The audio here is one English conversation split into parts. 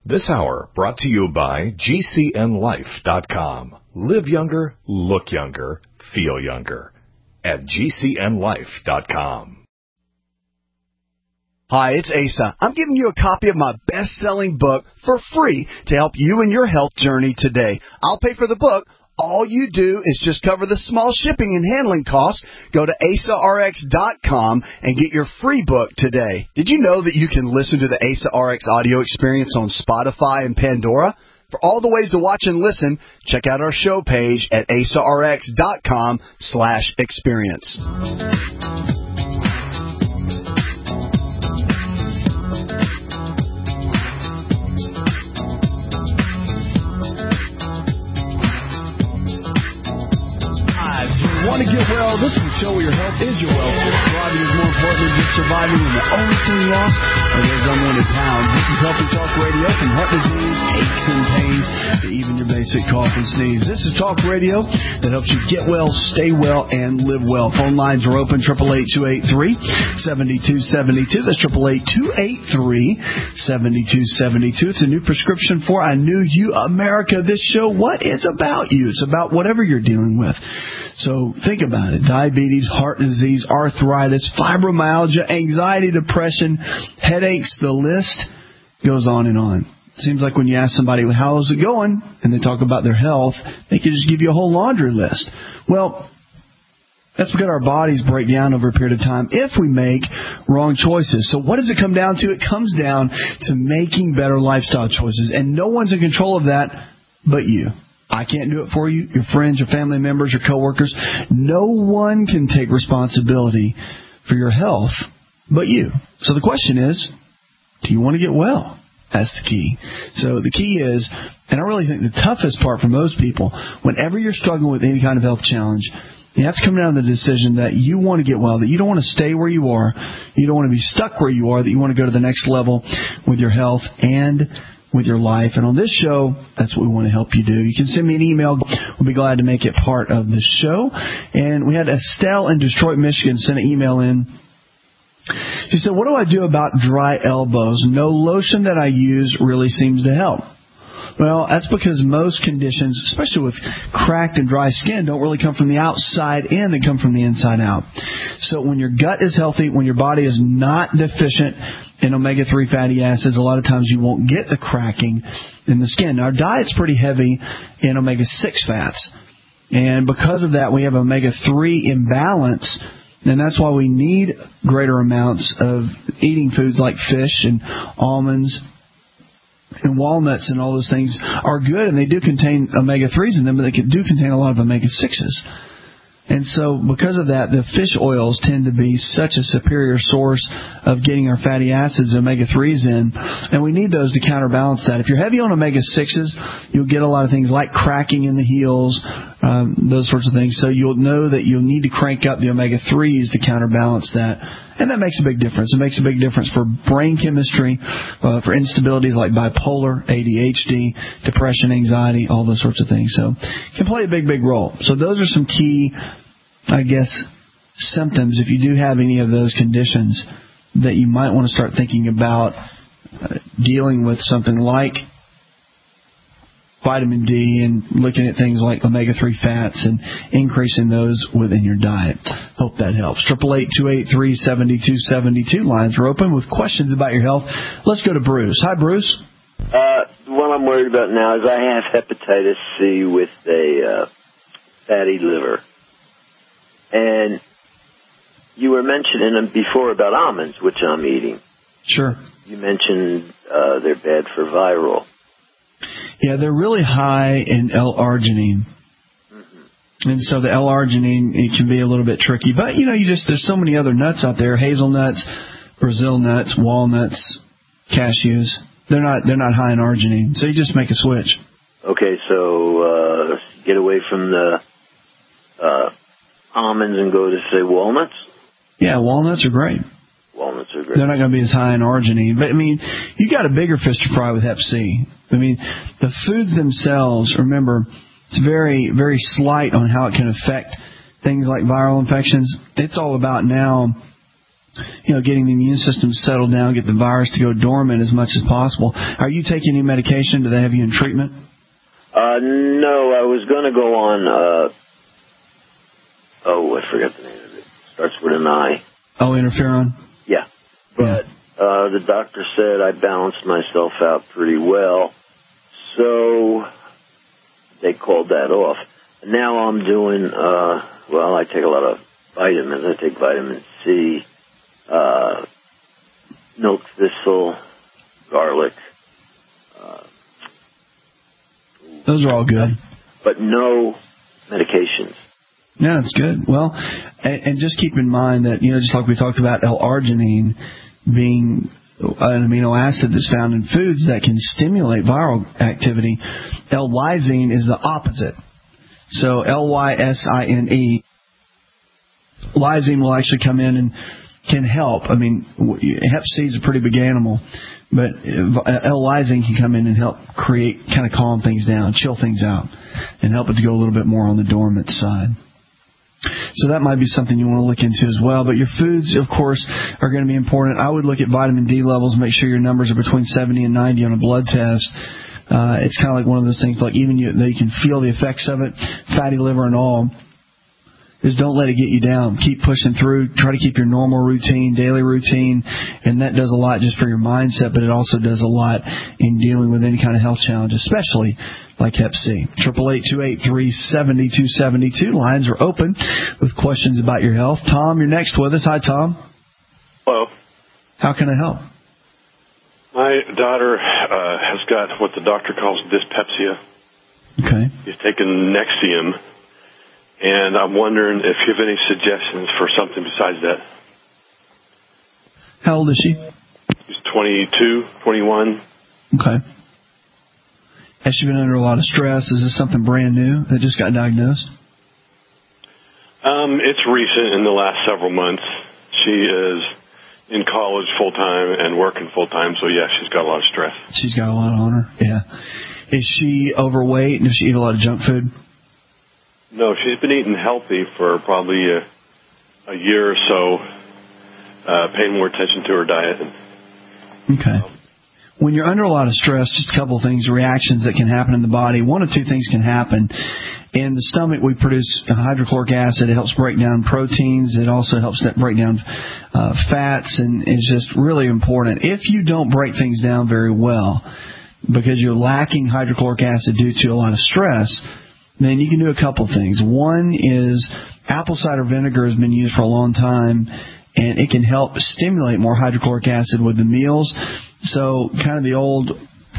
This hour brought to you by GCNLife.com. Live younger, look younger, feel younger. At GCNLife.com. Hi, it's Asa. I'm giving you a copy of my best-selling book for free to help you in your health journey today. I'll pay for the book. All you do is just cover the small shipping and handling costs. Go to AsaRx.com and get your free book today. Did you know that you can listen to the Asa RX audio experience on Spotify and Pandora? For all the ways to watch and listen, check out our show page at AsaRx.com/experience. Want to get well? This is the show where your health is your wealth. Surviving is more important than just surviving, and the only thing lost are those unwanted pounds. This is Healthy Talk Radio, from heart disease, aches and pains, to even your basic cough and sneeze. This is Talk Radio that helps you get well, stay well, and live well. Phone lines are open, 888-283-7272. That's 888-283-7272. It's a new prescription for I Knew You America. This show, what is about you? It's about whatever you're dealing with. So think about it. Diabetes, heart disease, arthritis, fibromyalgia, anxiety, depression, headaches, the list goes on and on. It seems like when you ask somebody, how is it going, and they talk about their health, they can just give you a whole laundry list. Well, that's because our bodies break down over a period of time if we make wrong choices. So what does it come down to? It comes down to making better lifestyle choices, and no one's in control of that but you. I can't do it for you, your friends, your family members, your coworkers. No one can take responsibility for your health but you. So the question is, do you want to get well? That's the key. So the key is, and I really think the toughest part for most people, whenever you're struggling with any kind of health challenge, you have to come down to the decision that you want to get well, that you don't want to stay where you are, you don't want to be stuck where you are, that you want to go to the next level with your health and with your life. And on this show, that's what we want to help you do. You can send me an email. We'll be glad to make it part of the show. And we had Estelle in Detroit, Michigan send an email in. She said, what do I do about dry elbows? No lotion that I use really seems to help. Well, that's because most conditions, especially with cracked and dry skin, don't really come from the outside in, they come from the inside out. So when your gut is healthy, when your body is not deficient in omega-3 fatty acids, a lot of times you won't get the cracking in the skin. Now, our diet's pretty heavy in omega-6 fats. And because of that, we have omega-3 imbalance. And that's why we need greater amounts of eating foods like fish and almonds and walnuts, and all those things are good, and they do contain omega-3s in them, but they do contain a lot of omega-6s. And so because of that, the fish oils tend to be such a superior source of getting our fatty acids, omega-3s in, and we need those to counterbalance that. If you're heavy on omega-6s, you'll get a lot of things like cracking in the heels, those sorts of things. So you'll know that you'll need to crank up the omega-3s to counterbalance that. And that makes a big difference. It makes a big difference for brain chemistry, for instabilities like bipolar, ADHD, depression, anxiety, all those sorts of things. So it can play a big, big role. So those are some key, I guess, symptoms, if you do have any of those conditions, that you might want to start thinking about dealing with something like vitamin D and looking at things like omega-3 fats and increasing those within your diet. Hope that helps. 888-283-7272. Lines are open with questions about your health. Let's go to Bruce. Hi, Bruce. What I'm worried about now is I have hepatitis C with a fatty liver. And you were mentioning before about almonds, which I'm eating. Sure. You mentioned they're bad for viral. Yeah, they're really high in L-arginine. Mm-hmm. And so the L-arginine, it can be a little bit tricky. But, there's so many other nuts out there, hazelnuts, Brazil nuts, walnuts, cashews. They're not high in arginine. So you just make a switch. Okay, so get away from the almonds and go to, say, walnuts? Yeah, walnuts are great. Walnuts are great. They're not going to be as high in arginine. But, you got a bigger fish to fry with Hep C. The foods themselves, remember, it's very, very slight on how it can affect things like viral infections. It's all about now getting the immune system settled down, get the virus to go dormant as much as possible. Are you taking any medication? Do they have you in treatment? No, I was going to go on, I forgot the name of it. Starts with an I. Oh, interferon? Yeah. But the doctor said I balanced myself out pretty well, so they called that off. Now I'm doing, I take a lot of vitamins. I take vitamin C, milk thistle, garlic. Those are all good. But no medications. Yeah, that's good. Well, and just keep in mind that, just like we talked about L-arginine being an amino acid that's found in foods that can stimulate viral activity, L-lysine is the opposite. So L-Y-S-I-N-E, lysine will actually come in and can help. I mean, Hep C is a pretty big animal, but L-lysine can come in and help kind of calm things down, chill things out, and help it to go a little bit more on the dormant side. So that might be something you want to look into as well. But your foods, of course, are going to be important. I would look at vitamin D levels, make sure your numbers are between 70 and 90 on a blood test. It's kind of like one of those things, like even though you can feel the effects of it, fatty liver and all, is don't let it get you down. Keep pushing through. Try to keep your normal routine, daily routine, and that does a lot just for your mindset, but it also does a lot in dealing with any kind of health challenge, especially like Hep C. 888-283-7272. Lines are open with questions about your health. Tom, you're next with us. Hi, Tom. Hello. How can I help? My daughter has got what the doctor calls dyspepsia. Okay. She's taken Nexium, and I'm wondering if you have any suggestions for something besides that. How old is she? She's 22, 21. Okay. Has she been under a lot of stress? Is this something brand new that just got diagnosed? It's recent, in the last several months. She is in college full-time and working full-time, so yeah, she's got a lot of stress. She's got a lot on her, yeah. Is she overweight, and does she eat a lot of junk food? No, she's been eating healthy for probably a year or so, paying more attention to her diet. Okay. When you're under a lot of stress, just a couple of things, reactions that can happen in the body. One of two things can happen. In the stomach, we produce hydrochloric acid. It helps break down proteins. It also helps break down fats, and is just really important. If you don't break things down very well because you're lacking hydrochloric acid due to a lot of stress, then you can do a couple of things. One is apple cider vinegar has been used for a long time, and it can help stimulate more hydrochloric acid with the meals. So kind of the old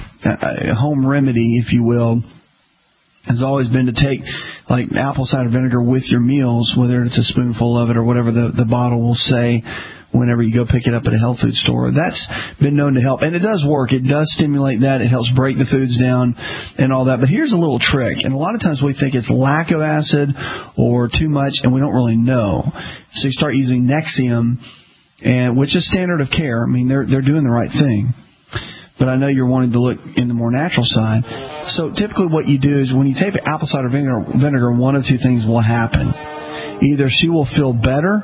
home remedy, if you will, has always been to take like apple cider vinegar with your meals, whether it's a spoonful of it or whatever the bottle will say whenever you go pick it up at a health food store. That's been known to help, and it does work. It does stimulate that. It helps break the foods down and all that. But here's a little trick, and a lot of times we think it's lack of acid or too much, and we don't really know. So you start using Nexium, which is standard of care. I mean, they're doing the right thing. But I know you're wanting to look in the more natural side. So typically what you do is when you take apple cider vinegar, one of two things will happen. Either she will feel better,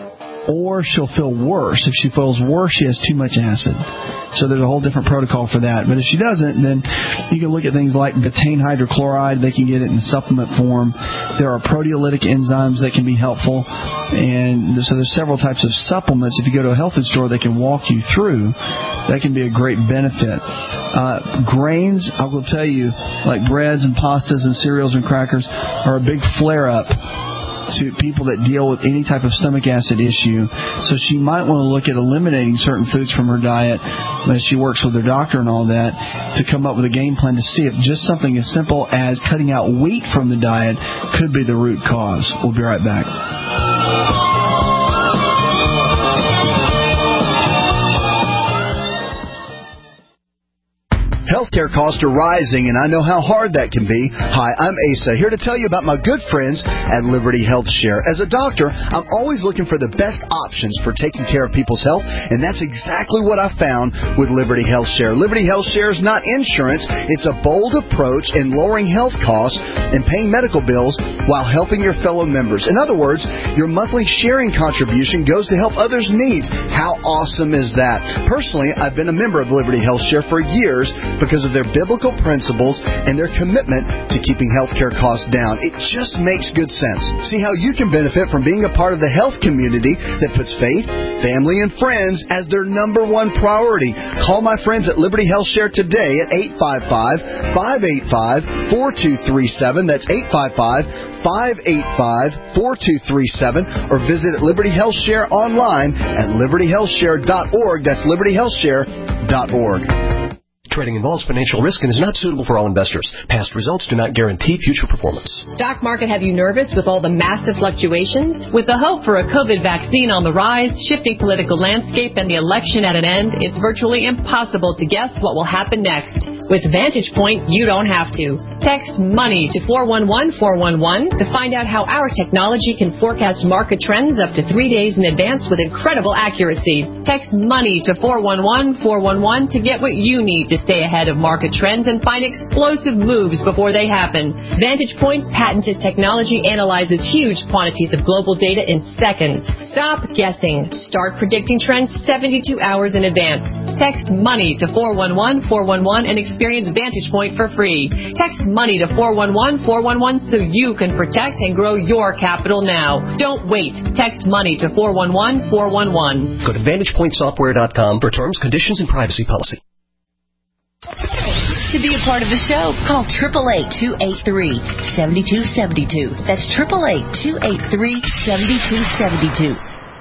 or she'll feel worse. If she feels worse, she has too much acid. So there's a whole different protocol for that. But if she doesn't, then you can look at things like betaine hydrochloride. They can get it in supplement form. There are proteolytic enzymes that can be helpful. And so there's several types of supplements. If you go to a health food store, they can walk you through. That can be a great benefit. Grains, I will tell you, like breads and pastas and cereals and crackers, are a big flare-up to people that deal with any type of stomach acid issue. So she might want to look at eliminating certain foods from her diet as she works with her doctor and all that to come up with a game plan to see if just something as simple as cutting out wheat from the diet could be the root cause. We'll be right back. Healthcare costs are rising, and I know how hard that can be. Hi, I'm Asa, here to tell you about my good friends at Liberty Health Share. As a doctor, I'm always looking for the best options for taking care of people's health, and that's exactly what I found with Liberty Health Share. Liberty Health Share is not insurance. It's a bold approach in lowering health costs and paying medical bills while helping your fellow members. In other words, your monthly sharing contribution goes to help others' needs. How awesome is that? Personally, I've been a member of Liberty Health Share for years because of their biblical principles and their commitment to keeping healthcare costs down. It just makes good sense. See how you can benefit from being a part of the health community that puts faith, family, and friends as their number one priority. Call my friends at Liberty Health Share today at 855-585-4237. That's 855-585-4237. Or visit Liberty Health Share online at libertyhealthshare.org. That's libertyhealthshare.org. Trading involves financial risk and is not suitable for all investors. Past results do not guarantee future performance. Stock market have you nervous with all the massive fluctuations? With the hope for a COVID vaccine on the rise, shifting political landscape, and the election at an end, it's virtually impossible to guess what will happen next. With Vantage Point, you don't have to. Text MONEY to 411-411 to find out how our technology can forecast market trends up to 3 days in advance with incredible accuracy. Text MONEY to 411-411 to get what you need to stay ahead of market trends and find explosive moves before they happen. Vantage Point's patented technology analyzes huge quantities of global data in seconds. Stop guessing. Start predicting trends 72 hours in advance. Text MONEY to 411-411 and experience Vantage Point for free. Text MONEY to 411-411 so you can protect and grow your capital now. Don't wait. Text MONEY to 411-411. Go to VantagePointSoftware.com for terms, conditions, and privacy policy. To be a part of the show, call 888-283-7272. That's 888-283-7272.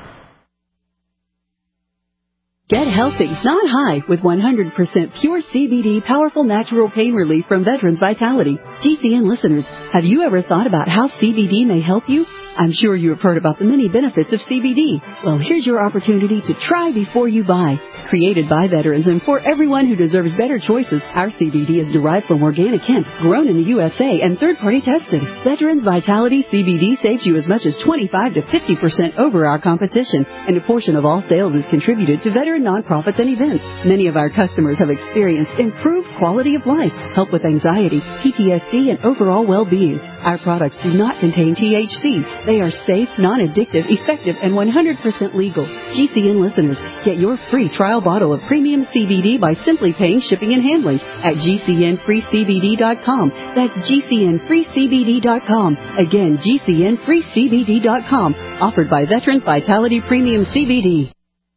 Get healthy, not high, with 100% pure CBD powerful natural pain relief from Veterans Vitality. GCN listeners, have you ever thought about how CBD may help you? I'm sure you have heard about the many benefits of CBD. Well, here's your opportunity to try before you buy. Created by veterans and for everyone who deserves better choices, our CBD is derived from organic hemp, grown in the USA, and third-party tested. Veterans Vitality CBD saves you as much as 25 to 50% over our competition, and a portion of all sales is contributed to veteran nonprofits and events. Many of our customers have experienced improved quality of life, help with anxiety, PTSD, and overall well-being. Our products do not contain THC. They are safe, non-addictive, effective, and 100% legal. GCN listeners, get your free trial bottle of premium CBD by simply paying shipping and handling at GCNFreeCBD.com. That's GCNFreeCBD.com. Again, GCNFreeCBD.com. Offered by Veterans Vitality Premium CBD.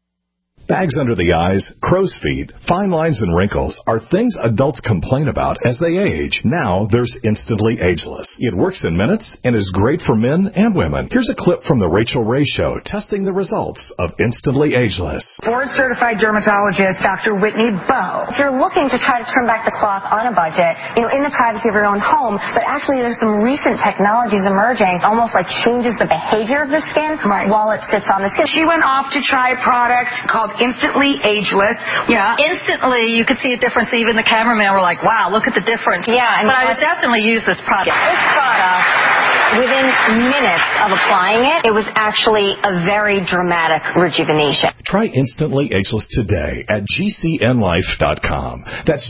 Bags under the eyes, crow's feet, fine lines and wrinkles are things adults complain about as they age. Now there's Instantly Ageless. It works in minutes and is great for men and women. Here's a clip from the Rachel Ray Show testing the results of Instantly Ageless. Board-certified dermatologist Dr. Whitney Bowe. If you're looking to try to turn back the clock on a budget, in the privacy of your own home, but actually there's some recent technologies emerging, almost like changes the behavior of the skin while it sits on the skin. She went off to try a product called Instantly Ageless. Yeah. Instantly, you could see a difference. Even the cameraman were like, wow, look at the difference. Yeah. But I would definitely use this product. This product, within minutes of applying it, it was actually a very dramatic rejuvenation. Try Instantly Ageless today at GCNLife.com. That's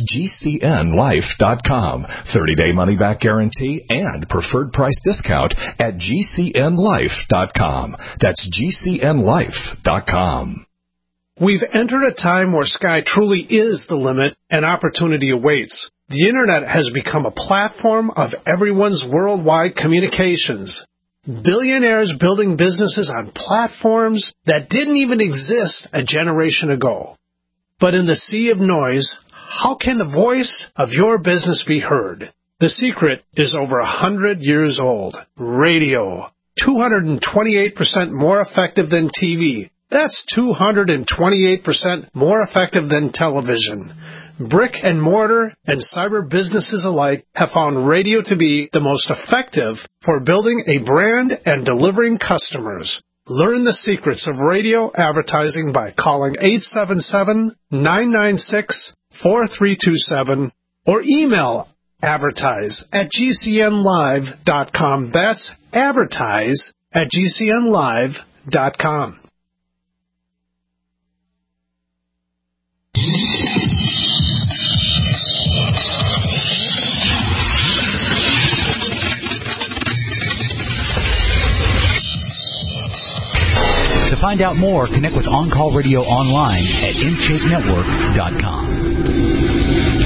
GCNLife.com. 30-day money-back guarantee and preferred price discount at GCNLife.com. That's GCNLife.com. We've entered a time where sky truly is the limit and opportunity awaits. The Internet has become a platform of everyone's worldwide communications. Billionaires building businesses on platforms that didn't even exist a generation ago. But in the sea of noise, how can the voice of your business be heard? The secret is over 100 years old. Radio. 228% more effective than TV. That's 228% more effective than television. Brick and mortar and cyber businesses alike have found radio to be the most effective for building a brand and delivering customers. Learn the secrets of radio advertising by calling 888-4327 or email advertise@gcnlive.com. That's advertise@gcnlive.com. To find out more, connect with On Call Radio online at InShapeNetwork.com.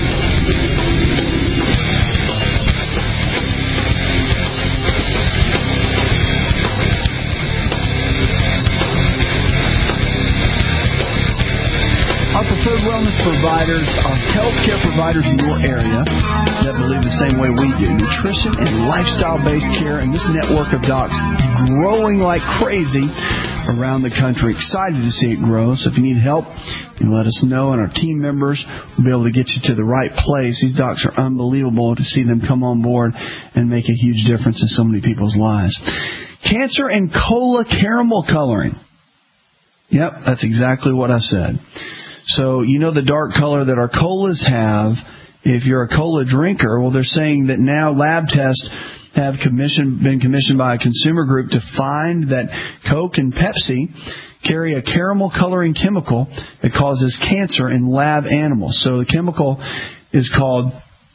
Our preferred wellness providers are healthcare providers in your area that believe the same way we do. Nutrition and lifestyle-based care, and this network of docs growing like crazy around the country. Excited to see it grow. So if you need help, you let us know, and our team members will be able to get you to the right place. These docs are unbelievable to see them come on board and make a huge difference in so many people's lives. Cancer and cola caramel coloring. Yep, that's exactly what I said. So, you know the dark color that our colas have, if you're a cola drinker, well, they're saying that now lab tests have been commissioned by a consumer group to find that Coke and Pepsi carry a caramel coloring chemical that causes cancer in lab animals. So the chemical is called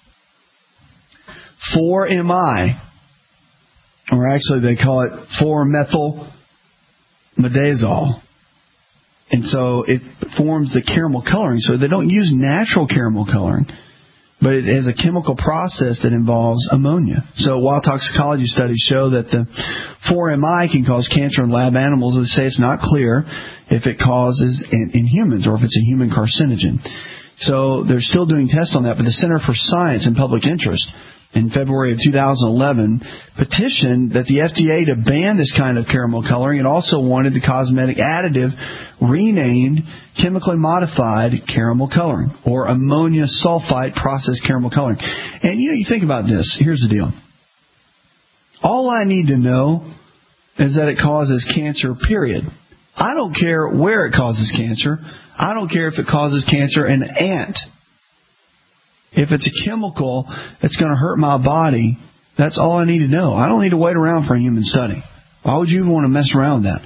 4-MI, or actually they call it 4-methylmidazole. And so it forms the caramel coloring. So they don't use natural caramel coloring, but it is a chemical process that involves ammonia. So while toxicology studies show that the 4-MI can cause cancer in lab animals, they say it's not clear if it causes in humans or if it's a human carcinogen. So they're still doing tests on that, but the Center for Science and Public Interest in February of 2011 petitioned that the FDA to ban this kind of caramel coloring. It also wanted the cosmetic additive renamed chemically modified caramel coloring, or ammonia sulfite processed caramel coloring. And you think about this. Here's the deal. All I need to know is that it causes cancer, period. I don't care where it causes cancer. I don't care if it causes cancer in an ant. If it's a chemical that's going to hurt my body, that's all I need to know. I don't need to wait around for a human study. Why would you even want to mess around with that?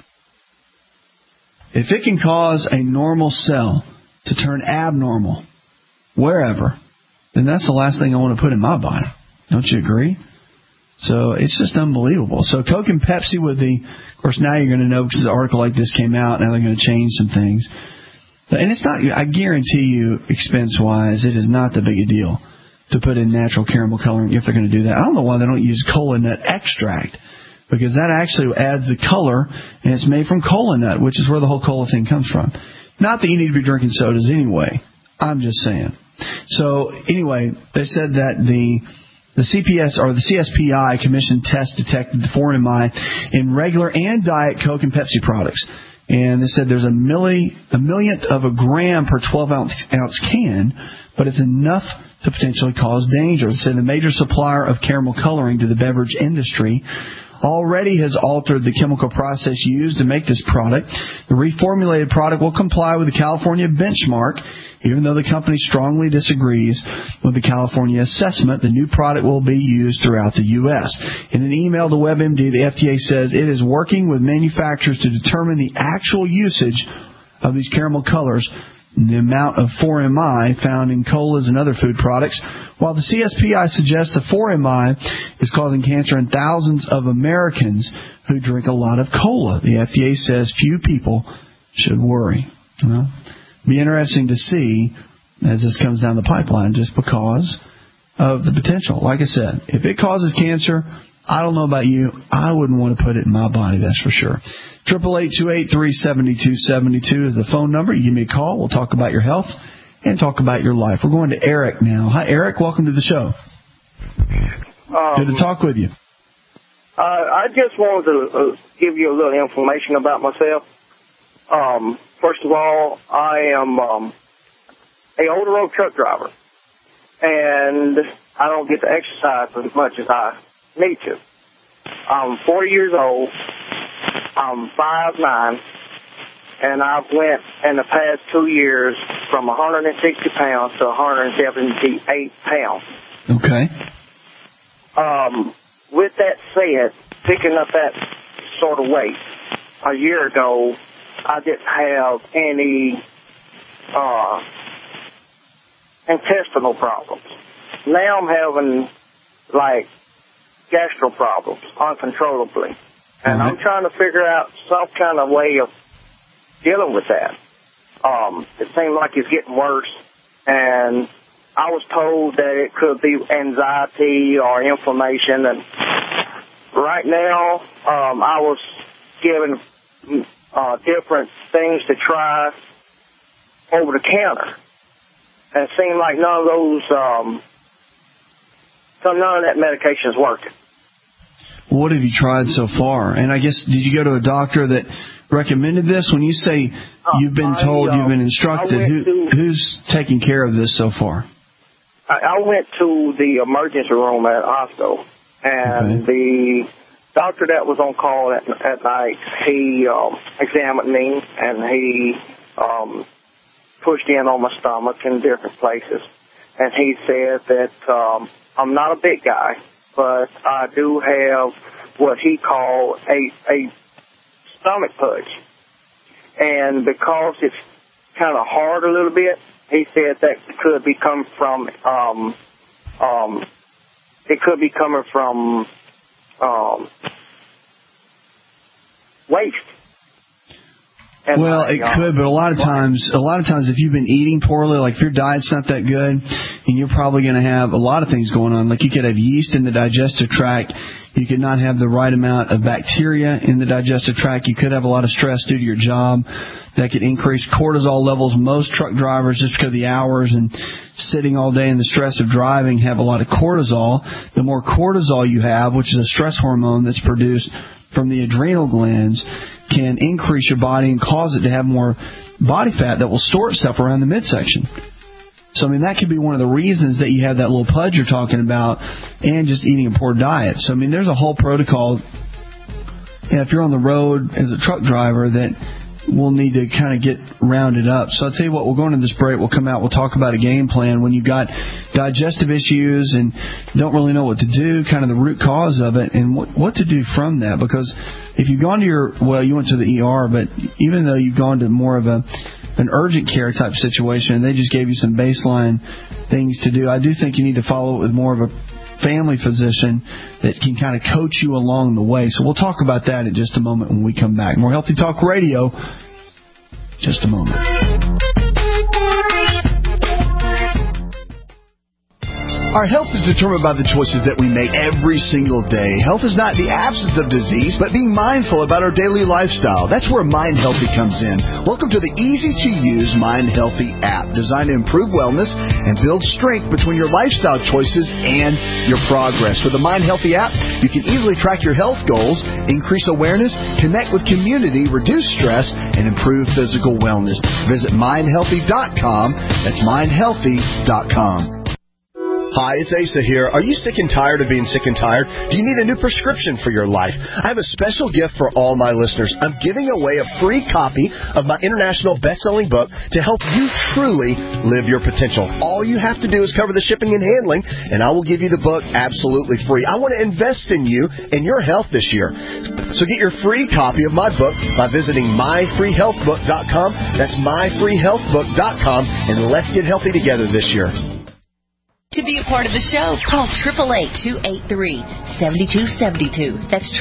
If it can cause a normal cell to turn abnormal wherever, then that's the last thing I want to put in my body. Don't you agree? So it's just unbelievable. So Coke and Pepsi of course now you're going to know because the article like this came out, now they're going to change some things. And it's not, I guarantee you, expense-wise, it is not that big a deal to put in natural caramel coloring if they're going to do that. I don't know why they don't use cola nut extract, because that actually adds the color, and it's made from cola nut, which is where the whole cola thing comes from. Not that you need to be drinking sodas anyway. I'm just saying. So, anyway, they said that the CPS or the CSPI commissioned test detected the 4-MI in regular and Diet Coke and Pepsi products. And they said there's a millionth of a gram per 12-ounce can, but it's enough to potentially cause danger. They said the major supplier of caramel coloring to the beverage industry already has altered the chemical process used to make this product. The reformulated product will comply with the California benchmark, even though the company strongly disagrees with the California assessment. The new product will be used throughout the U.S. In an email to WebMD, the FDA says it is working with manufacturers to determine the actual usage of these caramel colors and the amount of 4-MI found in colas and other food products, while the CSPI suggests the 4-MI is causing cancer in thousands of Americans who drink a lot of cola. The FDA says few people should worry. Well, be interesting to see as this comes down the pipeline, just because of the potential. Like I said, if it causes cancer, I don't know about you, I wouldn't want to put it in my body, that's for sure. 888-283-7272 is the phone number. You give me a call. We'll talk about your health and talk about your life. We're going to Eric now. Hi, Eric. Welcome to the show. Good to talk with you. I just wanted to give you a little information about myself. First of all, I am a over-the-road truck driver, and I don't get to exercise as much as I need to. I'm 40 years old. I'm 5'9", and I've went in the past 2 years from 160 pounds to 178 pounds. Okay. With that said, picking up that sort of weight, a year ago, I didn't have any intestinal problems. Now I'm having, like, gastro problems uncontrollably. And I'm trying to figure out some kind of way of dealing with that. It seems like it's getting worse, and I was told that it could be anxiety or inflammation. And right now, I was given different things to try over the counter. And it seemed like none of that medication is working. What have you tried so far? And I guess, did you go to a doctor that recommended this? When you say you've been told, you've been instructed, who's taking care of this so far? I went to the emergency room at hospital, and the doctor that was on call at night, he examined me, and he pushed in on my stomach in different places. And he said that I'm not a big guy, but I do have what he called a stomach pudge. And because it's kind of hard a little bit, he said that could be coming from waste. And well, it could, but a lot of times, if you've been eating poorly, like if your diet's not that good, and you're probably going to have a lot of things going on. Like you could have yeast in the digestive tract. You could not have the right amount of bacteria in the digestive tract. You could have a lot of stress due to your job. That could increase cortisol levels. Most truck drivers, just because of the hours and sitting all day and the stress of driving, have a lot of cortisol. The more cortisol you have, which is a stress hormone that's produced from the adrenal glands, can increase your body and cause it to have more body fat that will store itself around the midsection. So, I mean, that could be one of the reasons that you have that little pudge you're talking about, and just eating a poor diet. So, I mean, there's a whole protocol. And if you're on the road as a truck driver, that we'll need to kind of get rounded up. So I'll tell you what, we'll go into this break, we'll come out, we'll talk about a game plan when you've got digestive issues and don't really know what to do, kind of the root cause of it, and what to do from that. Because if you've gone to you went to the ER, but even though you've gone to more of an urgent care type situation and they just gave you some baseline things to do, I do think you need to follow it with more of a family physician that can kind of coach you along the way. So we'll talk about that in just a moment when we come back. More Healthy Talk Radio, just a moment. Our health is determined by the choices that we make every single day. Health is not the absence of disease, but being mindful about our daily lifestyle. That's where Mind Healthy comes in. Welcome to the easy-to-use Mind Healthy app, designed to improve wellness and build strength between your lifestyle choices and your progress. With the Mind Healthy app, you can easily track your health goals, increase awareness, connect with community, reduce stress, and improve physical wellness. Visit mindhealthy.com. That's mindhealthy.com. Hi, it's Asa here. Are you sick and tired of being sick and tired? Do you need a new prescription for your life? I have a special gift for all my listeners. I'm giving away a free copy of my international best-selling book to help you truly live your potential. All you have to do is cover the shipping and handling, and I will give you the book absolutely free. I want to invest in you and your health this year. So get your free copy of my book by visiting myfreehealthbook.com. That's myfreehealthbook.com, and let's get healthy together this year. To be a part of the show, call 888-283-7272. That's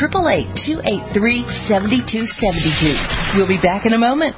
888-283-7272. We'll be back in a moment.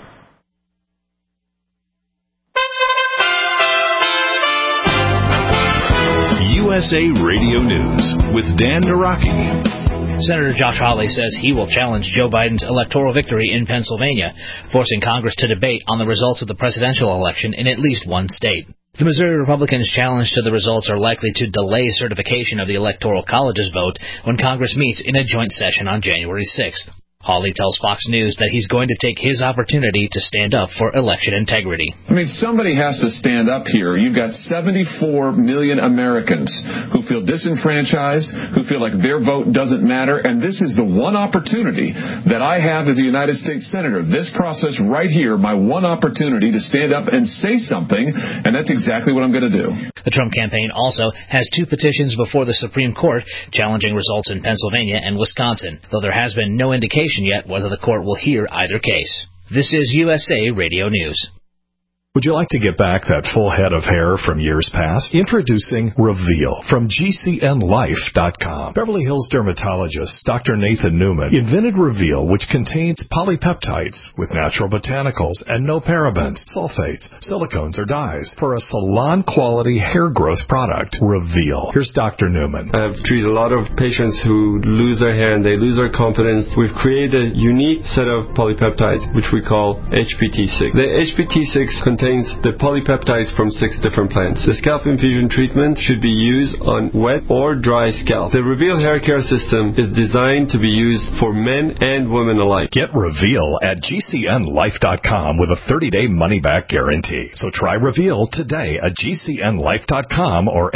USA Radio News with Dan Naraki. Senator Josh Hawley says he will challenge Joe Biden's electoral victory in Pennsylvania, forcing Congress to debate on the results of the presidential election in at least one state. The Missouri Republicans' challenge to the results are likely to delay certification of the Electoral College's vote when Congress meets in a joint session on January 6th. Hawley tells Fox News that he's going to take his opportunity to stand up for election integrity. I mean, somebody has to stand up here. You've got 74 million Americans who feel disenfranchised, who feel like their vote doesn't matter, and this is the one opportunity that I have as a United States Senator. This process right here, my one opportunity to stand up and say something, and that's exactly what I'm going to do. The Trump campaign also has 2 petitions before the Supreme Court challenging results in Pennsylvania and Wisconsin, though there has been no indication yet whether the court will hear either case. This is USA Radio News. Would you like to get back that full head of hair from years past? Introducing Reveal from GCNLife.com. Beverly Hills dermatologist Dr. Nathan Newman invented Reveal, which contains polypeptides with natural botanicals and no parabens, sulfates, silicones, or dyes for a salon-quality hair growth product. Reveal. Here's Dr. Newman. I've treated a lot of patients who lose their hair and they lose their confidence. We've created a unique set of polypeptides, which we call HPT6. The HPT6 contains the polypeptides from 6 different plants. The scalp infusion treatment should be used on wet or dry scalp. The Reveal hair care system is designed to be used for men and women alike. Get Reveal at GCNLife.com with a 30-day money-back guarantee. So try Reveal today at GCNLife.com or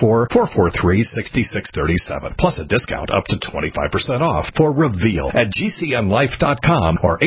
844-443-6637. Plus a discount up to 25% off for Reveal at GCNLife.com or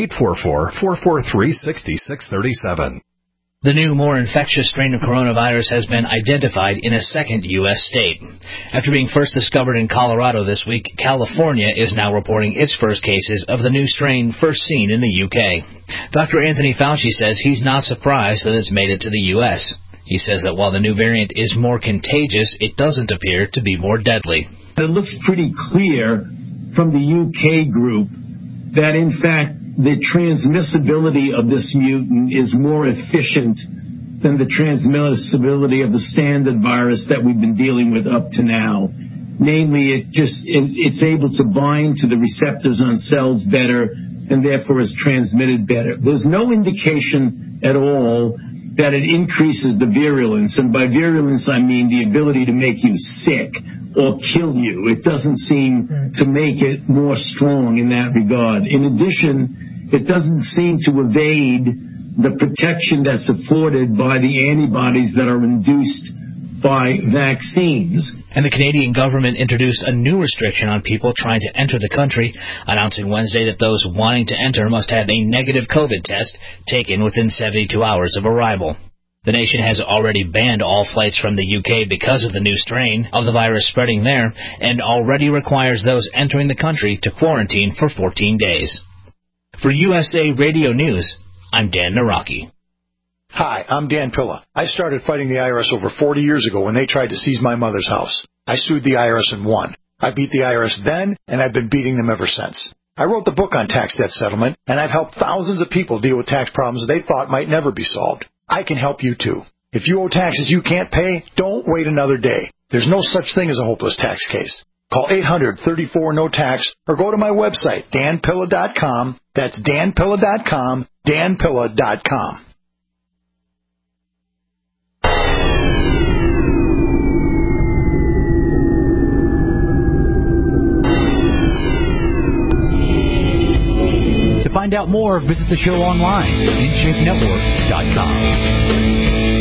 844-443-6637. The new, more infectious strain of coronavirus has been identified in a second U.S. state. After being first discovered in Colorado this week, California is now reporting its first cases of the new strain first seen in the U.K. Dr. Anthony Fauci says he's not surprised that it's made it to the U.S. He says that while the new variant is more contagious, it doesn't appear to be more deadly. It looks pretty clear from the UK group that, in fact, the transmissibility of this mutant is more efficient than the transmissibility of the standard virus that we've been dealing with up to now. Namely, it's able to bind to the receptors on cells better and therefore is transmitted better. There's no indication at all that it increases the virulence, and by virulence I mean the ability to make you sick or kill you. It doesn't seem to make it more strong in that regard. In addition, it doesn't seem to evade the protection that's afforded by the antibodies that are induced by vaccines. And the Canadian government introduced a new restriction on people trying to enter the country, announcing Wednesday that those wanting to enter must have a negative COVID test taken within 72 hours of arrival. The nation has already banned all flights from the UK because of the new strain of the virus spreading there, and already requires those entering the country to quarantine for 14 days. For USA Radio News, I'm Dan Naraki. Hi, I'm Dan Pilla. I started fighting the IRS over 40 years ago when they tried to seize my mother's house. I sued the IRS and won. I beat the IRS then, and I've been beating them ever since. I wrote the book on tax debt settlement, and I've helped thousands of people deal with tax problems they thought might never be solved. I can help you too. If you owe taxes you can't pay, don't wait another day. There's no such thing as a hopeless tax case. Call 800-34-NO-TAX or go to my website, danpilla.com. That's danpilla.com, danpilla.com. To find out more, visit the show online, InShapeNetwork.com.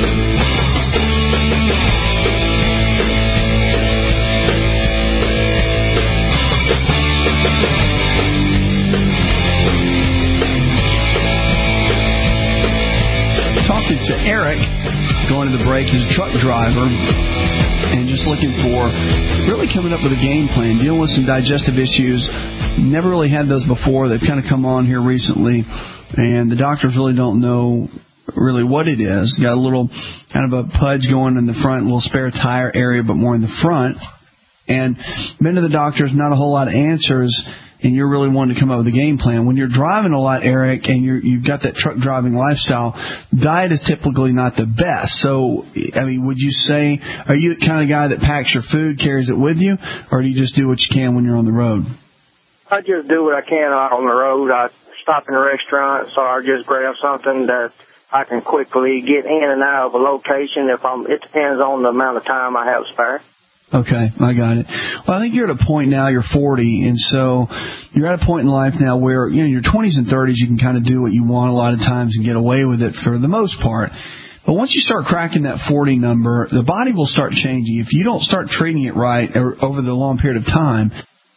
Talking to Eric, going to the break, he's a truck driver, and just looking for, really coming up with a game plan, dealing with some digestive issues. Never really had those before. They've kind of come on here recently, and the doctors really don't know really what it is. Got a little kind of a pudge going in the front, a little spare tire area, but more in the front. And been to the doctors, not a whole lot of answers, and you're really wanting to come up with a game plan. When you're driving a lot, Eric, and you've got that truck driving lifestyle, diet is typically not the best. So, I mean, would you say, are you the kind of guy that packs your food, carries it with you, or do you just do what you can when you're on the road? I just do what I can on the road. I stop in a restaurant, so I just grab something that I can quickly get in and out of a location. It depends on the amount of time I have spare. Okay, I got it. Well, I think you're at a point now, you're 40, and so you're at a point in life now where, in your 20s and 30s, you can kind of do what you want a lot of times and get away with it for the most part. But once you start cracking that 40 number, the body will start changing. If you don't start treating it right over the long period of time,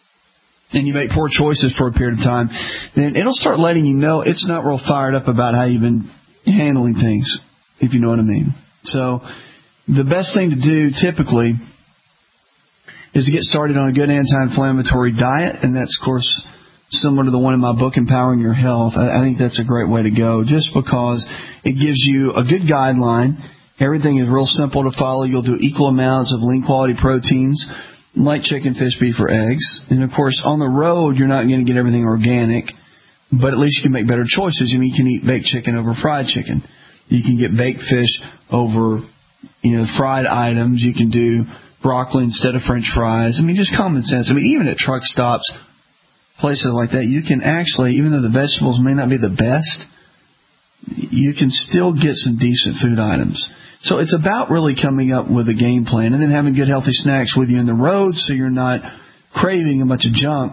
and you make poor choices for a period of time, then it'll start letting you know it's not real fired up about how you've been handling things, if you know what I mean. So the best thing to do typically is to get started on a good anti-inflammatory diet, and that's, of course, similar to the one in my book, Empowering Your Health. I think that's a great way to go, just because it gives you a good guideline. Everything is real simple to follow. You'll do equal amounts of lean quality proteins, like chicken, fish, beef, or eggs. And, of course, on the road, you're not going to get everything organic, but at least you can make better choices. I mean, you can eat baked chicken over fried chicken. You can get baked fish over, fried items. You can do broccoli instead of French fries. I mean, just common sense. I mean, even at truck stops, places like that, you can actually, even though the vegetables may not be the best, you can still get some decent food items. So it's about really coming up with a game plan and then having good healthy snacks with you in the road so you're not craving a bunch of junk.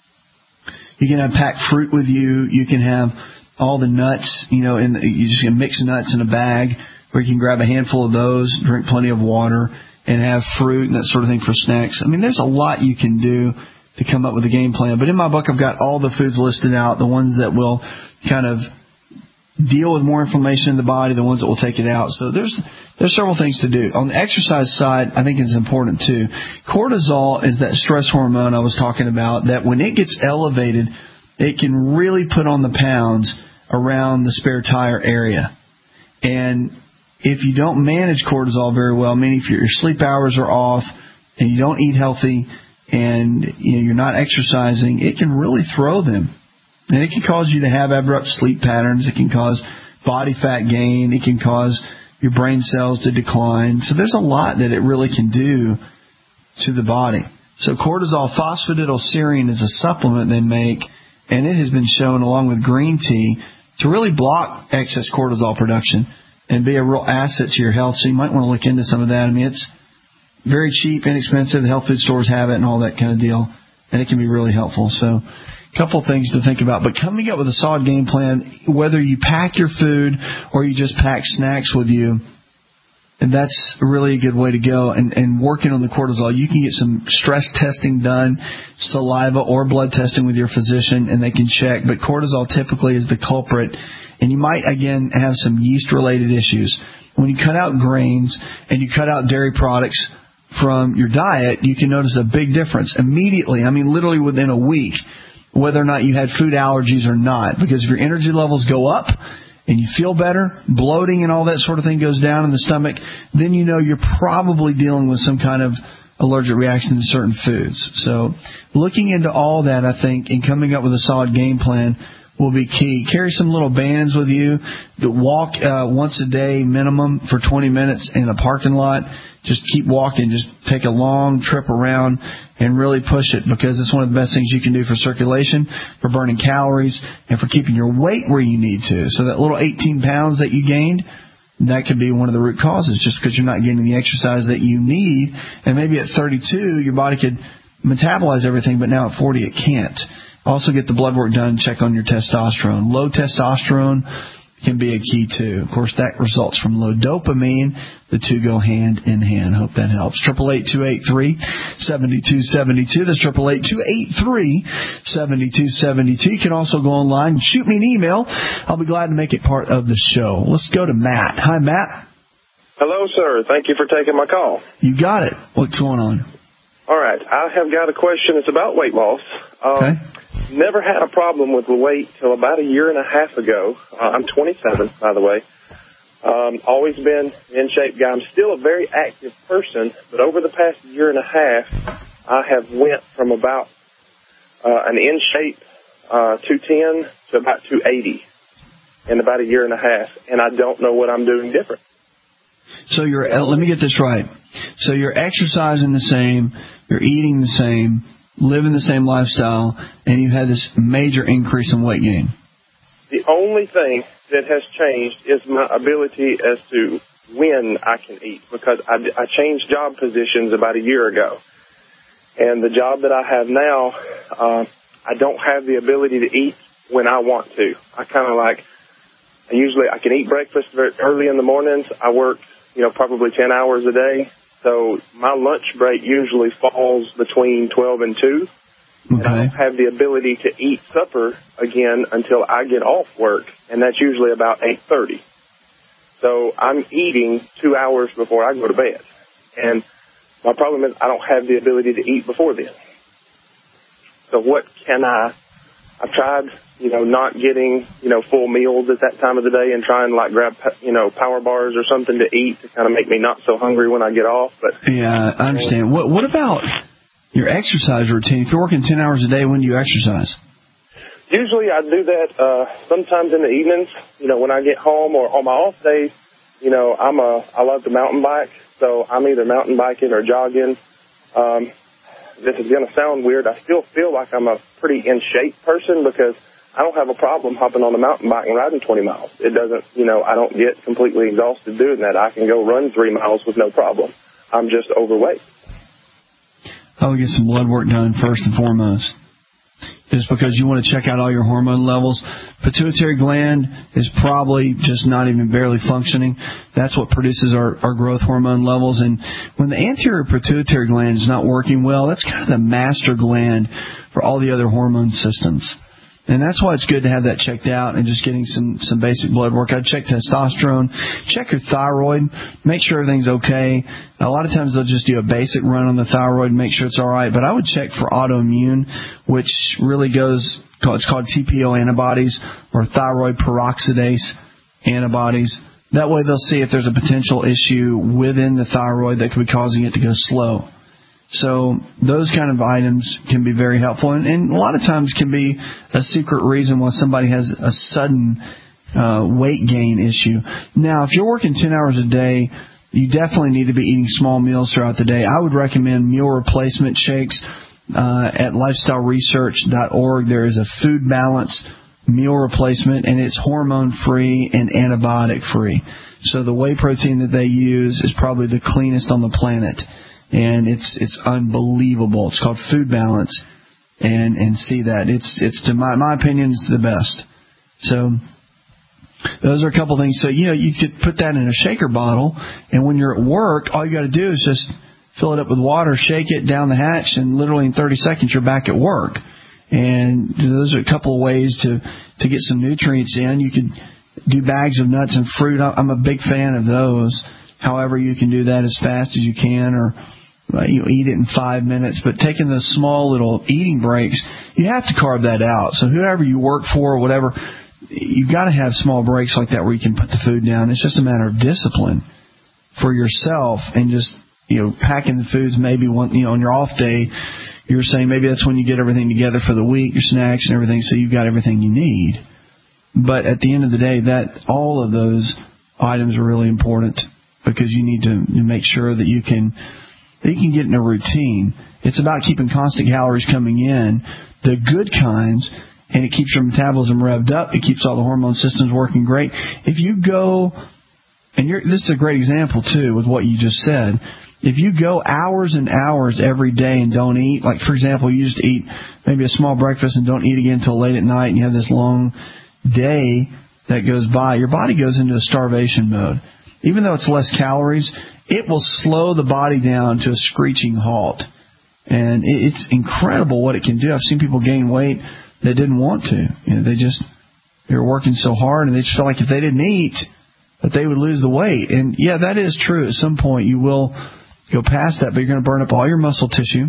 You can have packed fruit with you. You can have all the nuts, you just can mix nuts in a bag, or you can grab a handful of those, drink plenty of water, and have fruit and that sort of thing for snacks. I mean, there's a lot you can do to come up with a game plan. But in my book, I've got all the foods listed out, the ones that will kind of deal with more inflammation in the body, the ones that will take it out. So there's several things to do. On the exercise side, I think it's important too. Cortisol is that stress hormone I was talking about, that when it gets elevated, it can really put on the pounds around the spare tire area. And if you don't manage cortisol very well, meaning if your sleep hours are off and you don't eat healthy and you're not exercising, it can really throw them. And it can cause you to have abrupt sleep patterns. It can cause body fat gain. It can cause your brain cells to decline. So there's a lot that it really can do to the body. So cortisol phosphatidylserine is a supplement they make, and it has been shown, along with green tea, to really block excess cortisol production and be a real asset to your health. So you might want to look into some of that. I mean, it's very cheap, inexpensive. The health food stores have it and all that kind of deal, and it can be really helpful. So a couple things to think about. But coming up with a solid game plan, whether you pack your food or you just pack snacks with you, and that's really a good way to go. And working on the cortisol, you can get some stress testing done, saliva or blood testing with your physician, and they can check. But cortisol typically is the culprit. And you might, again, have some yeast-related issues. When you cut out grains and you cut out dairy products from your diet, you can notice a big difference immediately. I mean, literally within a week, whether or not you had food allergies or not. Because if your energy levels go up and you feel better, bloating and all that sort of thing goes down in the stomach, then you know you're probably dealing with some kind of allergic reaction to certain foods. So looking into all that, I think, and coming up with a solid game plan will be key. Carry some little bands with you. Walk once a day minimum for 20 minutes in a parking lot. Just keep walking. Just take a long trip around and really push it, because it's one of the best things you can do for circulation, for burning calories, and for keeping your weight where you need to. So that little 18 pounds that you gained, that could be one of the root causes, just because you're not getting the exercise that you need. And maybe at 32, your body could metabolize everything, but now at 40, it can't. Also get the blood work done, check on your testosterone. Low testosterone can be a key too. Of course, that results from low dopamine. The two go hand in hand. Hope that helps. 888-283-7272. That's 888-283-7272. You can also go online and shoot me an email. I'll be glad to make it part of the show. Let's go to Matt. Hi, Matt. Hello, sir. Thank you for taking my call. You got it. What's going on? All right. I have got a question. It's about weight loss. Okay. Never had a problem with the weight till about a year and a half ago. I'm 27, by the way. Always been in shape guy. I'm still a very active person, but over the past year and a half, I have went from about an in shape 210 to about 280 in about a year and a half, and I don't know what I'm doing different. So let me get this right. So you're exercising the same, you're eating the same, living the same lifestyle, and you've had this major increase in weight gain. The only thing that has changed is my ability as to when I can eat, because I changed job positions about a year ago. And the job that I have now, I don't have the ability to eat when I want to. I can eat breakfast very early in the mornings. I work, probably 10 hours a day. So my lunch break usually falls between 12 and 2. Okay. And I don't have the ability to eat supper again until I get off work, and that's usually about 8:30. So I'm eating 2 hours before I go to bed. And my problem is I don't have the ability to eat before then. So what can I've tried, not getting, full meals at that time of the day and trying to grab, power bars or something to eat to kind of make me not so hungry when I get off. But yeah, I understand. What about your exercise routine? If you're working 10 hours a day, when do you exercise? Usually I do that sometimes in the evenings, when I get home, or on my off days. I love to mountain bike, so I'm either mountain biking or jogging. This is going to sound weird. I still feel like I'm a pretty in shape person because I don't have a problem hopping on the mountain bike and riding 20 miles. It doesn't, I don't get completely exhausted doing that. I can go run 3 miles with no problem. I'm just overweight. I would get some blood work done first and foremost, just because you want to check out all your hormone levels. Pituitary gland is probably just not even barely functioning. That's what produces our growth hormone levels. And when the anterior pituitary gland is not working well, that's kind of the master gland for all the other hormone systems. And that's why it's good to have that checked out and just getting some basic blood work. I'd check testosterone, check your thyroid, make sure everything's okay. A lot of times they'll just do a basic run on the thyroid and make sure it's all right. But I would check for autoimmune, which really it's called TPO antibodies or thyroid peroxidase antibodies. That way they'll see if there's a potential issue within the thyroid that could be causing it to go slow. So those kind of items can be very helpful, and a lot of times can be a secret reason why somebody has a sudden weight gain issue. Now, if you're working 10 hours a day, you definitely need to be eating small meals throughout the day. I would recommend meal replacement shakes. At lifestyleresearch.org, there is a food balance meal replacement, and it's hormone-free and antibiotic-free. So the whey protein that they use is probably the cleanest on the planet. And it's unbelievable. It's called Food Balance, and see that it's to my opinion, it's the best. So those are a couple things. So you could put that in a shaker bottle, and when you're at work, all you got to do is just fill it up with water, shake it down the hatch, and literally in 30 seconds you're back at work. And those are a couple of ways to get some nutrients in. You could do bags of nuts and fruit. I'm a big fan of those. However, you can do that as fast as you can, or eat it in 5 minutes. But taking those small little eating breaks, you have to carve that out. So whoever you work for or whatever, you've got to have small breaks like that where you can put the food down. It's just a matter of discipline for yourself, and just packing the foods maybe on your off day. You're saying maybe that's when you get everything together for the week, your snacks and everything, so you've got everything you need. But at the end of the day, all of those items are really important, because you need to make sure that you can get in a routine. It's about keeping constant calories coming in, the good kinds, and it keeps your metabolism revved up. It keeps all the hormone systems working great. If you go, and this is a great example too with what you just said, if you go hours and hours every day and don't eat, like for example, you just eat maybe a small breakfast and don't eat again until late at night, and you have this long day that goes by, your body goes into a starvation mode. Even though it's less calories, it will slow the body down to a screeching halt. And it's incredible what it can do. I've seen people gain weight that didn't want to. They were working so hard, and they just felt like if they didn't eat, that they would lose the weight. And yeah, that is true. At some point, you will go past that, but you're going to burn up all your muscle tissue,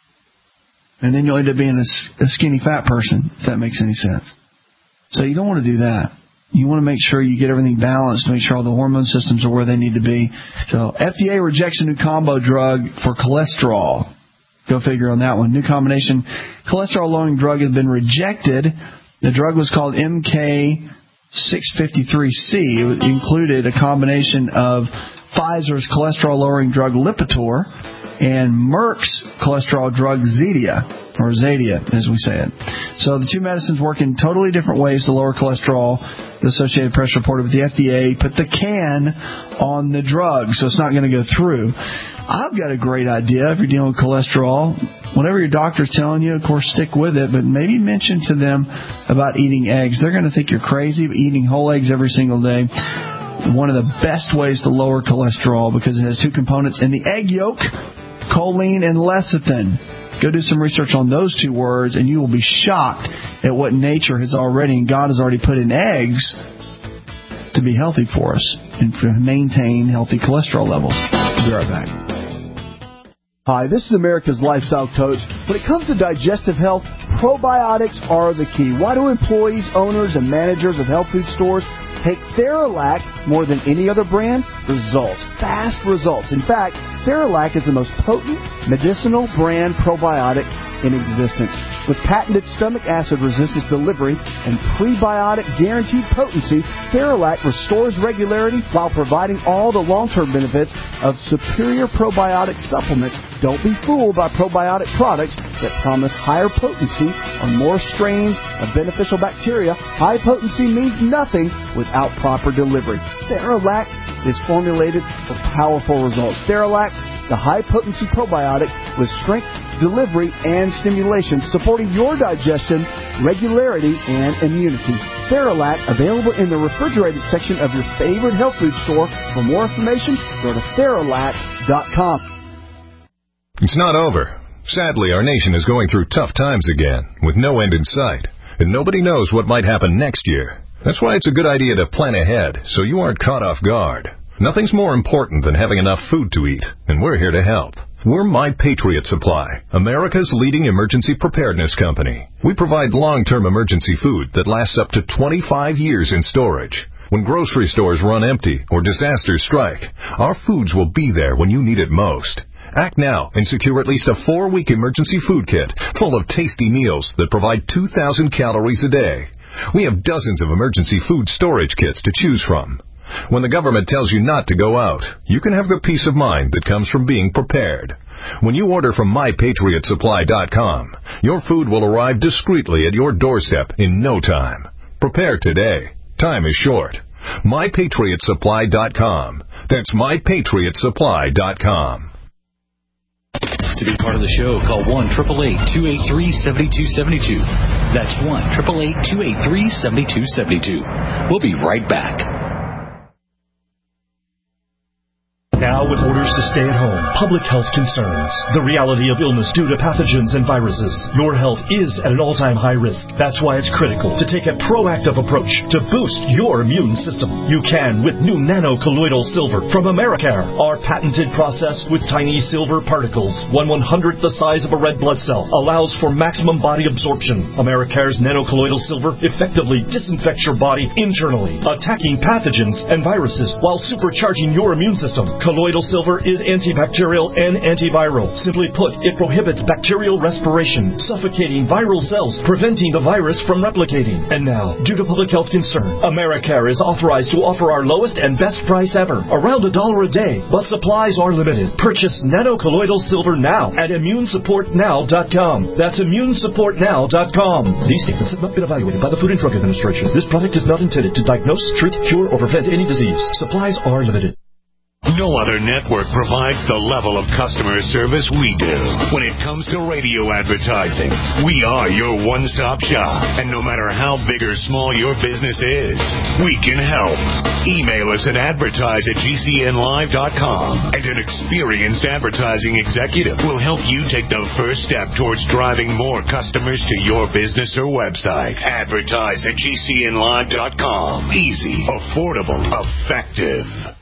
and then you'll end up being a skinny fat person, if that makes any sense. So you don't want to do that. You want to make sure you get everything balanced, make sure all the hormone systems are where they need to be. So FDA rejects a new combo drug for cholesterol. Go figure on that one. New combination cholesterol-lowering drug has been rejected. The drug was called MK653C. It included a combination of Pfizer's cholesterol-lowering drug Lipitor and Merck's cholesterol drug Zetia, or Zadia, as we say it. So the two medicines work in totally different ways to lower cholesterol. The Associated Press reported with the FDA put the can on the drug, so it's not going to go through. I've got a great idea if you're dealing with cholesterol. Whatever your doctor's telling you, of course, stick with it, but maybe mention to them about eating eggs. They're going to think you're crazy, but eating whole eggs every single day, one of the best ways to lower cholesterol because it has two components in the egg yolk, choline and lecithin. Go do some research on those two words, and you will be shocked at what nature has already and God has already put in eggs to be healthy for us and to maintain healthy cholesterol levels. We'll be right back. Hi, this is America's Lifestyle Coach. When it comes to digestive health, probiotics are the key. Why do employees, owners, and managers of health food stores take Theralac more than any other brand? Results. Fast results. In fact, Theralac is the most potent medicinal brand probiotic in existence. With patented stomach acid resistance delivery and prebiotic guaranteed potency, Theralac restores regularity while providing all the long-term benefits of superior probiotic supplements. Don't be fooled by probiotic products that promise higher potency or more strains of beneficial bacteria. High potency means nothing without proper delivery. Theralac is formulated for powerful results. Theralac, the high-potency probiotic with strength, delivery, and stimulation, supporting your digestion, regularity, and immunity. Theralac, available in the refrigerated section of your favorite health food store. For more information, go to Theralac.com. It's not over. Sadly, our nation is going through tough times again, with no end in sight, and nobody knows what might happen next year. That's why it's a good idea to plan ahead so you aren't caught off guard. Nothing's more important than having enough food to eat, and we're here to help. We're My Patriot Supply, America's leading emergency preparedness company. We provide long-term emergency food that lasts up to 25 years in storage. When grocery stores run empty or disasters strike, our foods will be there when you need it most. Act now and secure at least a 4-week emergency food kit full of tasty meals that provide 2,000 calories a day. We have dozens of emergency food storage kits to choose from. When the government tells you not to go out, you can have the peace of mind that comes from being prepared. When you order from MyPatriotSupply.com, your food will arrive discreetly at your doorstep in no time. Prepare today. Time is short. MyPatriotSupply.com. That's MyPatriotSupply.com. To be part of the show, call 1-888-283-7272. That's 1-888-283-7272. We'll be right back. Now, with orders to stay at home, public health concerns, the reality of illness due to pathogens and viruses, your health is at an all-time high risk. That's why it's critical to take a proactive approach to boost your immune system. You can with new nano-colloidal silver from Americare. Our patented process with tiny silver particles, 1/100th the size of a red blood cell, allows for maximum body absorption. Americare's nano-colloidal silver effectively disinfects your body internally, attacking pathogens and viruses while supercharging your immune system. Colloidal silver is antibacterial and antiviral. Simply put, it prohibits bacterial respiration, suffocating viral cells, preventing the virus from replicating. And now, due to public health concern, Americare is authorized to offer our lowest and best price ever, around $1 a day, but supplies are limited. Purchase nano-colloidal silver now at ImmuneSupportNow.com. That's ImmuneSupportNow.com. These statements have not been evaluated by the Food and Drug Administration. This product is not intended to diagnose, treat, cure, or prevent any disease. Supplies are limited. No other network provides the level of customer service we do. When it comes to radio advertising, we are your one-stop shop. And no matter how big or small your business is, we can help. Email us at advertise@gcnlive.com, and an experienced advertising executive will help you take the first step towards driving more customers to your business or website. Advertise@gcnlive.com. Easy, affordable, effective.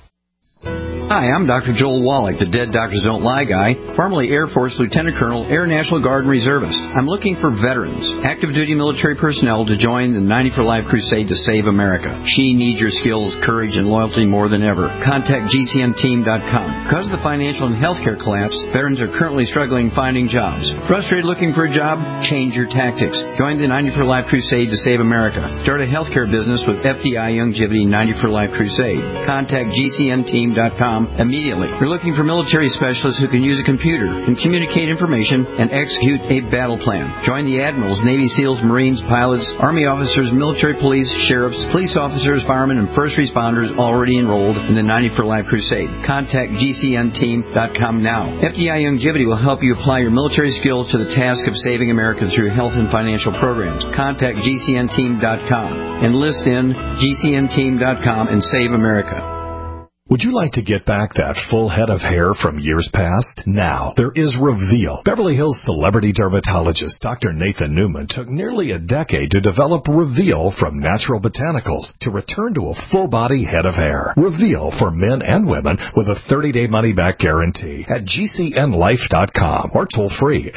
Hi, I'm Dr. Joel Wallach, the Dead Doctors Don't Lie guy, formerly Air Force Lieutenant Colonel, Air National Guard and Reservist. I'm looking for veterans, active duty military personnel to join the 90 for Life crusade to save America. She needs your skills, courage, and loyalty more than ever. Contact GCNteam.com. Because of the financial and healthcare collapse, veterans are currently struggling finding jobs. Frustrated looking for a job? Change your tactics. Join the 90 for Life crusade to save America. Start a healthcare business with FDI Longevity 90 for Life crusade. Contact GCNteam.com. militaryspecialist.com immediately. You're looking for military specialists who can use a computer and communicate information and execute a battle plan. Join the admirals, Navy SEALs, Marines, pilots, Army officers, military police, sheriffs, police officers, firemen, and first responders already enrolled in the 90 for Life Crusade. Contact GCNteam.com now. FDI Longevity will help you apply your military skills to the task of saving America through health and financial programs. Contact GCNteam.com. Enlist in GCNteam.com and save America. Would you like to get back that full head of hair from years past? Now, there is Reveal. Beverly Hills celebrity dermatologist Dr. Nathan Newman took nearly a decade to develop Reveal from natural botanicals to return to a full-body head of hair. Reveal for men and women with a 30-day money-back guarantee at GCNlife.com or toll-free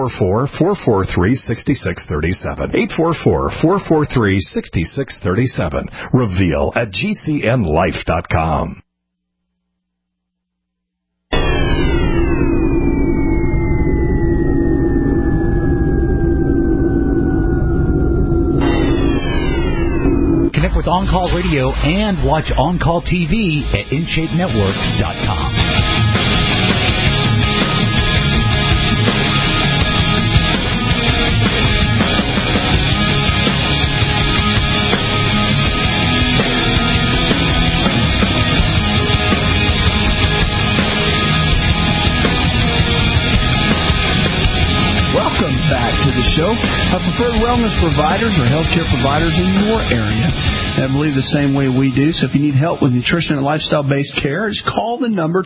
844-443-6637. 844-443-6637. Reveal at GCNlife.com. Connect with On Call Radio and watch On Call TV at InShapeNetwork.com. Welcome back to the show. Preferred wellness providers or healthcare providers in your area that believe the same way we do. So if you need help with nutrition and lifestyle-based care, just call the number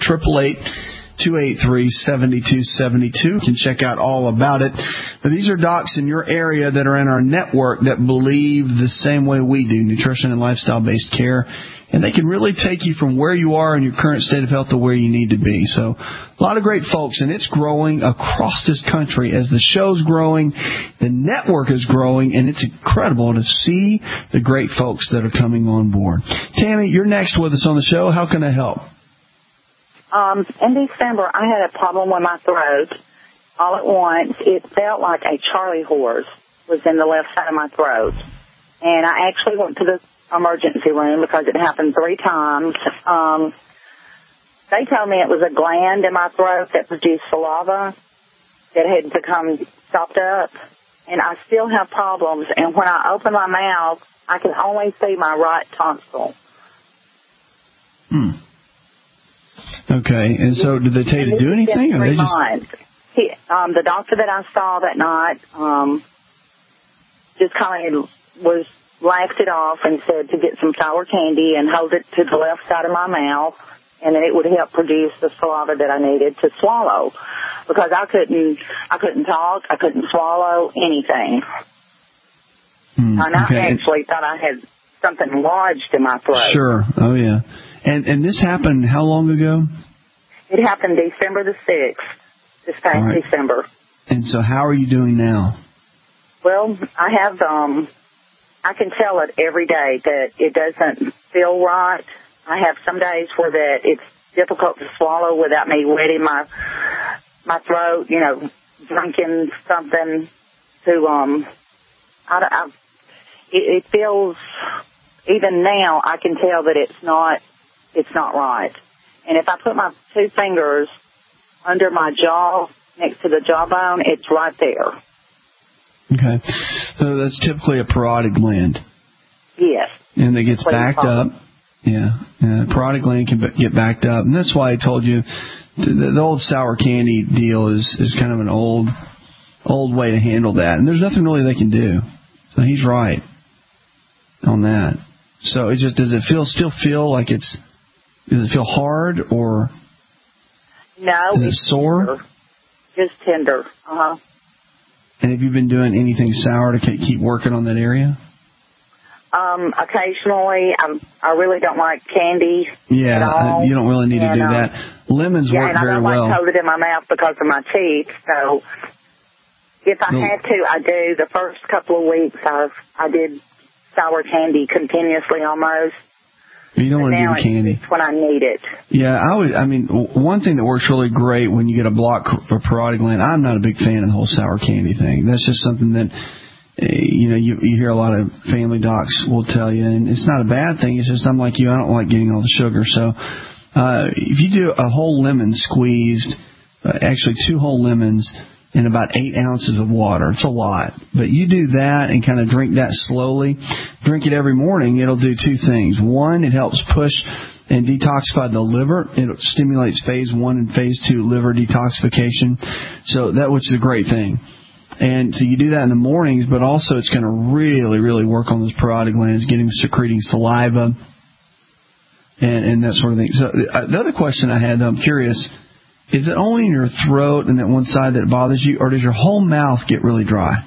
888-283-7272. You can check out all about it. But these are docs in your area that are in our network that believe the same way we do, nutrition and lifestyle-based care. And they can really take you from where you are in your current state of health to where you need to be. So a lot of great folks, and it's growing across this country. As the show's growing, the network is growing, and it's incredible to see the great folks that are coming on board. Tammy, you're next with us on the show. How can I help? In December, I had a problem with my throat. All at once, it felt like a Charlie horse was in the left side of my throat. And I actually went to the emergency room because it happened 3 times. They told me it was a gland in my throat that produced saliva that had become stopped up, and I still have problems. And when I open my mouth, I can only see my right tonsil. Okay, and so did they tell you to do anything? Or they just... The doctor that I saw that night just kind of laughed it off and said to get some sour candy and hold it to the left side of my mouth, and then it would help produce the saliva that I needed to swallow, because I couldn't talk, I couldn't swallow anything. And I actually thought I had something lodged in my throat. Sure. Oh yeah. And this happened how long ago? It happened December the 6th, this past December. And so how are you doing now? Well, I have I can tell it every day that it doesn't feel right. I have some days where that it's difficult to swallow without me wetting my throat, drinking something to, it feels, even now I can tell that it's not right. And if I put my 2 fingers under my jaw, next to the jawbone, it's right there. Okay. So that's typically a parotid gland. Yes. And it gets backed up. Yeah. Parotid gland can get backed up. And that's why I told you the old sour candy deal is kind of an old way to handle that. And there's nothing really they can do. So he's right on that. So does it still feel like does it feel hard or? No. Is it sore? Just tender. Uh-huh. And have you been doing anything sour to keep working on that area? Occasionally. I really don't like candy. Yeah, you don't really need to do that. Lemons work very well. I don't like to hold it in my mouth because of my teeth. So if I had to, I do. The first couple of weeks, I did sour candy continuously almost. You don't want to do the candy. It's when I need it. Yeah, one thing that works really great when you get a blocked parotid gland, I'm not a big fan of the whole sour candy thing. That's just something that, you hear a lot of family docs will tell you, and it's not a bad thing. It's just I'm like you, I don't like getting all the sugar. So if you do a whole lemon squeezed, actually 2 whole lemons in about 8 ounces of water. It's a lot. But you do that and kind of drink that slowly. Drink it every morning. It'll do 2 things. One, it helps push and detoxify the liver. It stimulates phase 1 and phase 2 liver detoxification. So that, which is a great thing. And so you do that in the mornings, but also it's going to really, really work on those parotid glands, get them secreting saliva and that sort of thing. So the other question I had, though, I'm curious, is it only in your throat and that one side that bothers you, or does your whole mouth get really dry?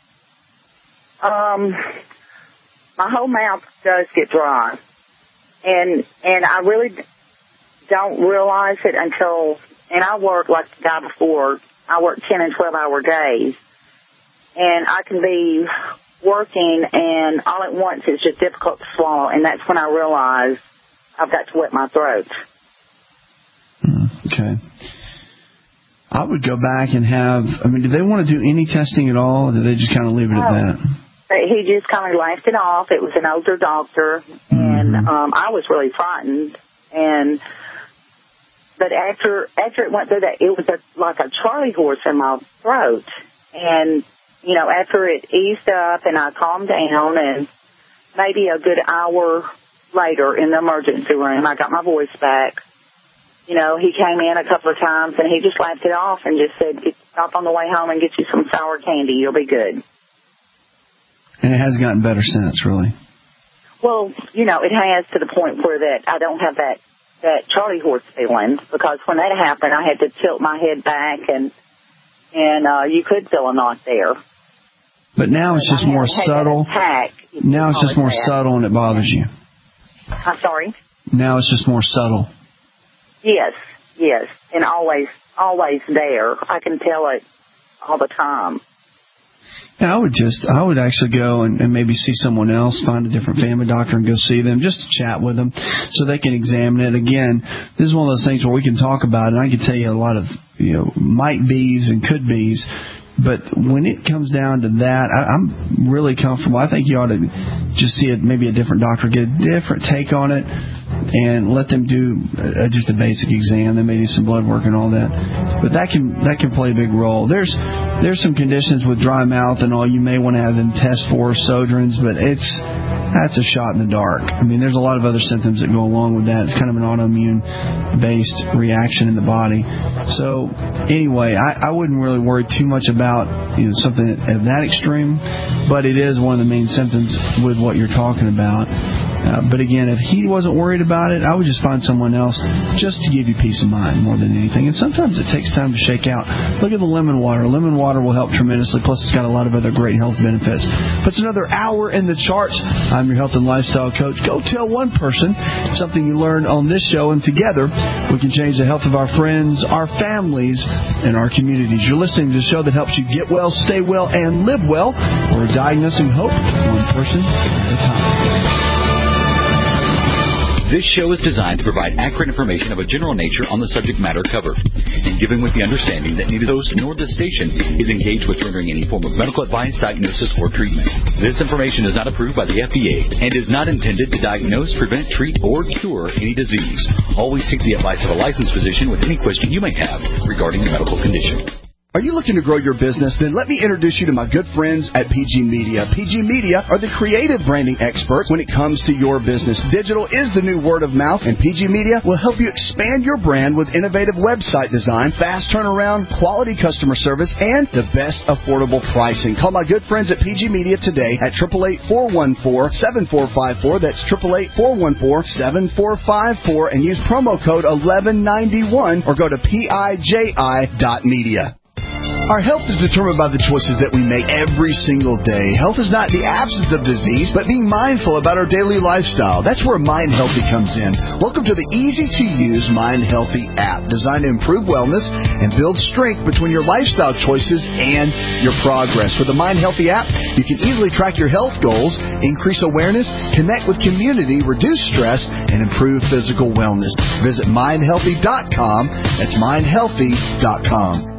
My whole mouth does get dry. And I really don't realize it until, and I work like the guy before, I work 10 and 12-hour days. And I can be working, and all at once it's just difficult to swallow, and that's when I realize I've got to wet my throat. Okay. I would go back and do they want to do any testing at all, or do they just kind of leave it at that? He just kind of laughed it off. It was an older doctor, and I was really frightened. But after it went through that, it was like a Charlie horse in my throat. And, you know, after it eased up and I calmed down, and maybe a good hour later in the emergency room, I got my voice back. You know, he came in a couple of times, and he just laughed it off and just said, stop on the way home and get you some sour candy. You'll be good. And it has gotten better since, really? Well, you know, it has, to the point where that I don't have that Charlie horse feeling, because when that happened, I had to tilt my head back, and you could feel a knot there. But now it's just more subtle. Now it's just more subtle, and it bothers you. I'm sorry? Now it's just more subtle. Yes, and always there. I can tell it all the time. Yeah, I would actually go and maybe see someone else, find a different family doctor and go see them, just to chat with them so they can examine it. Again, this is one of those things where we can talk about it, and I can tell you a lot of, you know, might be's and could be's. But when it comes down to that, I'm really comfortable. I think you ought to just see maybe a different doctor, get a different take on it, and let them do just a basic exam. They may do some blood work and all that. But that can play a big role. There's some conditions with dry mouth and all you may want to have them test for, Sjögren's, but that's a shot in the dark. I mean, there's a lot of other symptoms that go along with that. It's kind of an autoimmune-based reaction in the body. So anyway, I wouldn't really worry too much about something at that extreme, but it is one of the main symptoms with what you're talking about. But again, if he wasn't worried about it, I would just find someone else just to give you peace of mind more than anything. And sometimes it takes time to shake out. Look at the lemon water. Lemon water will help tremendously. Plus, it's got a lot of other great health benefits. Puts another hour in the charts. I'm your health and lifestyle coach. Go tell one person something you learned on this show, and together we can change the health of our friends, our families, and our communities. You're listening to the show that helps you get well, stay well, and live well. We're diagnosing hope one person at a time. This show is designed to provide accurate information of a general nature on the subject matter covered, and given with the understanding that neither the host nor the station is engaged with rendering any form of medical advice, diagnosis, or treatment. This information is not approved by the FDA and is not intended to diagnose, prevent, treat, or cure any disease. Always seek the advice of a licensed physician with any question you may have regarding a medical condition. Are you looking to grow your business? Then let me introduce you to my good friends at PG Media. PG Media are the creative branding experts when it comes to your business. Digital is the new word of mouth, and PG Media will help you expand your brand with innovative website design, fast turnaround, quality customer service, and the best affordable pricing. Call my good friends at PG Media today at 888-414-7454. That's 888-414-7454, and use promo code 1191 or go to PIJI.media. Our health is determined by the choices that we make every single day. Health is not the absence of disease, but being mindful about our daily lifestyle. That's where Mind Healthy comes in. Welcome to the easy-to-use Mind Healthy app, designed to improve wellness and build strength between your lifestyle choices and your progress. With the Mind Healthy app, you can easily track your health goals, increase awareness, connect with community, reduce stress, and improve physical wellness. Visit mindhealthy.com. That's mindhealthy.com.